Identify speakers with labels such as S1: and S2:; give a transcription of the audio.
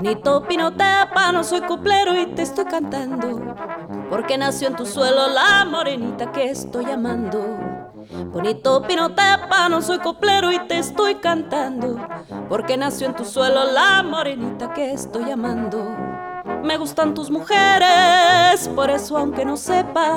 S1: Bonito Pinotepa, no soy coplero y te estoy cantando, porque nació en tu suelo la morenita que estoy amando. Bonito Pinotepa, no soy coplero y te estoy cantando, porque nació en tu suelo la morenita que estoy amando. Me gustan tus mujeres, por eso aunque no sepa